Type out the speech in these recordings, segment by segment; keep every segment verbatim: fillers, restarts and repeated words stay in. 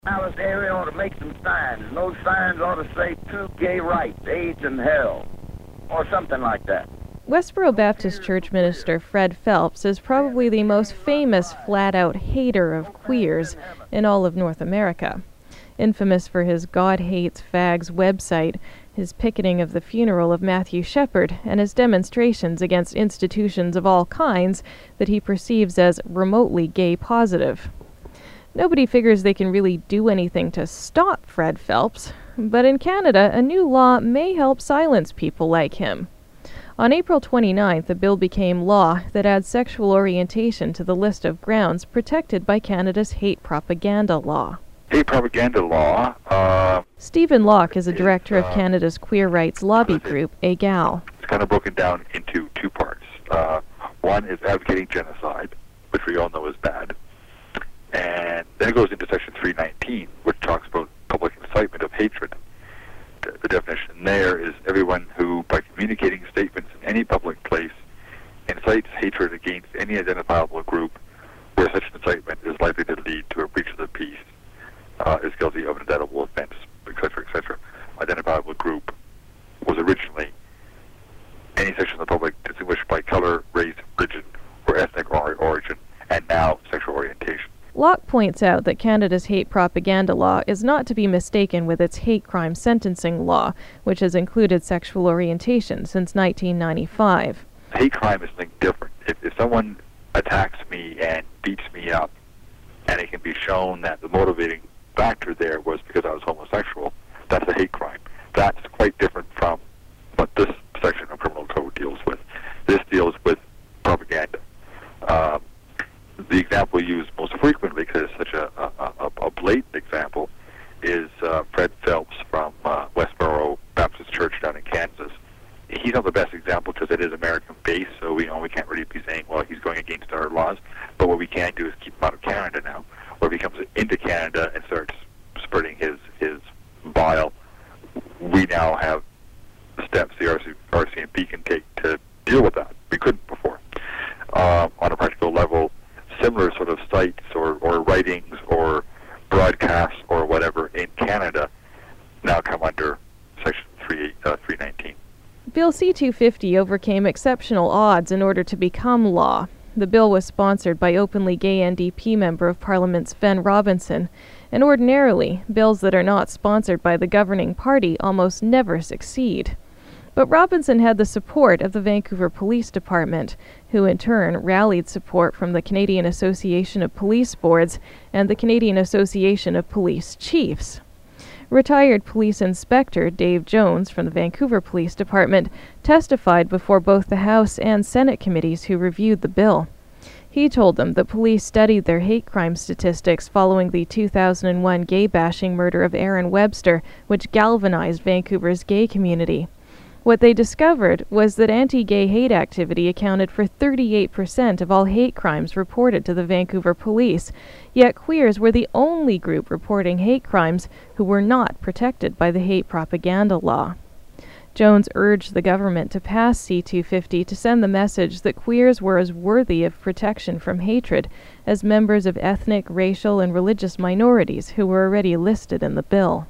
Alice area ought to make some signs, and those signs ought to say true gay rights, AIDS and hell, or something like that. Westboro Baptist Church minister Fred Phelps is probably the most famous flat-out hater of queers in all of North America. Infamous for his God Hates Fags website, his picketing of the funeral of Matthew Shepard, and his demonstrations against institutions of all kinds that he perceives as remotely gay positive. Nobody figures they can really do anything to stop Fred Phelps, but in Canada, a new law may help silence people like him. On April twenty-ninth, a bill became law that adds sexual orientation to the list of grounds protected by Canada's hate propaganda law. Hate propaganda law. Uh, Stephen Locke is a director of Canada's queer rights lobby group, A G A L. It's kind of broken down into two parts. Uh, one is advocating genocide, which we all know is bad. And then it goes into Section three nineteen, which talks about public incitement of hatred. The, the definition there is everyone who, by communicating statements in any public place, incites hatred against any identifiable group where such incitement is likely to lead to a breach of the peace, uh, is guilty of an indictable offense, et cetera, et cetera. Identifiable group was originally any section of the public distinguished by color, race, religion, or ethnic or origin, and now sexual orientation. Locke points out that Canada's hate propaganda law is not to be mistaken with its hate crime sentencing law, which has included sexual orientation since nineteen ninety-five. Hate crime is something different. If, if someone attacks me and beats me up, and it can be shown that the motivating factor there was because I was homosexual, that's a hate crime. That's quite different from what this section of criminal code deals with. This deals with propaganda. Um, the example used most frequently, because it's such a, a, a blatant example, is uh, Fred Phelps from uh, Westboro Baptist Church down in Kansas. He's not the best example because it is American-based, so we, you know, we can't really be saying, well, he's going against our laws. But what we can do is keep him out of Canada now. Or if he comes into Canada and starts spreading his, his bile, we now have steps the R C M P can take to deal with that. We couldn't before. Uh, on a practical level, similar sort of sites or, or writings or broadcasts or whatever in Canada now come under Section three nineteen. Bill C two fifty overcame exceptional odds in order to become law. The bill was sponsored by openly gay N D P Member of Parliament Sven Robinson, and ordinarily, bills that are not sponsored by the governing party almost never succeed. But Robinson had the support of the Vancouver Police Department, who in turn rallied support from the Canadian Association of Police Boards and the Canadian Association of Police Chiefs. Retired police inspector Dave Jones from the Vancouver Police Department testified before both the House and Senate committees who reviewed the bill. He told them that police studied their hate crime statistics following the two thousand one gay-bashing murder of Aaron Webster, which galvanized Vancouver's gay community. What they discovered was that anti-gay hate activity accounted for thirty-eight percent of all hate crimes reported to the Vancouver police, yet queers were the only group reporting hate crimes who were not protected by the hate propaganda law. Jones urged the government to pass C two fifty to send the message that queers were as worthy of protection from hatred as members of ethnic, racial, and religious minorities who were already listed in the bill.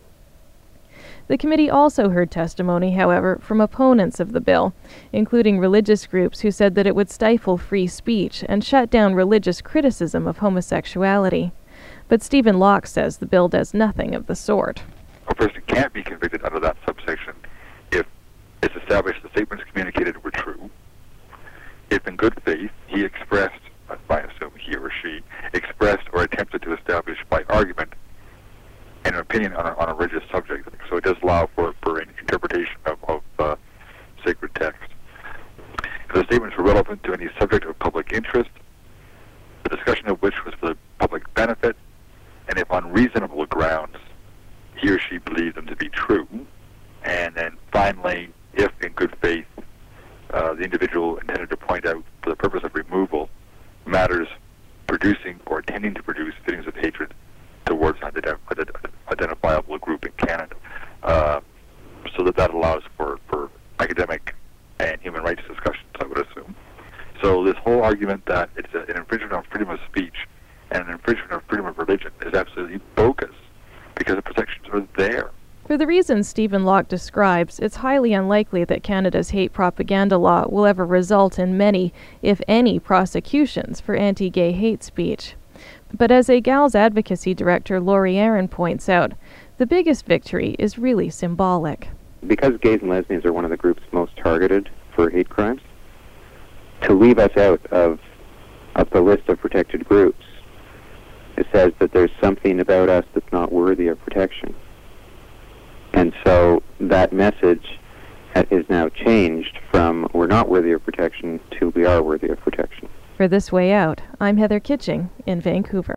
The committee also heard testimony, however, from opponents of the bill, including religious groups who said that it would stifle free speech and shut down religious criticism of homosexuality. But Stephen Locke says the bill does nothing of the sort. A person can't be convicted under that subsection if it's established the statements communicated were true, if in good faith he expressed, I assume he or she, expressed or attempted to establish by argument an opinion on a, on a religious subject. So it does allow for, for an interpretation of, of uh, sacred text. If the statements were relevant to any subject of public interest, the discussion of which was for the public benefit, and if on reasonable grounds he or she believed them to be true, and then finally, if in good faith uh, the individual intended to point out for the purpose of removal matters producing or tending to produce feelings of hatred towards an identifiable group in Canada, uh, so that that allows for, for academic and human rights discussions, I would assume. So this whole argument that it's a, an infringement on freedom of speech and an infringement of freedom of religion is absolutely bogus because the protections are there. For the reasons Stephen Locke describes, it's highly unlikely that Canada's hate propaganda law will ever result in many, if any, prosecutions for anti-gay hate speech. But as a Gals Advocacy Director Laurie Aaron points out, the biggest victory is really symbolic. Because gays and lesbians are one of the groups most targeted for hate crimes, to leave us out of, of the list of protected groups, it says that there's something about us that's not worthy of protection. And so that message is now changed from we're not worthy of protection to we are worthy of protection. For This Way Out, I'm Heather Kitching in Vancouver.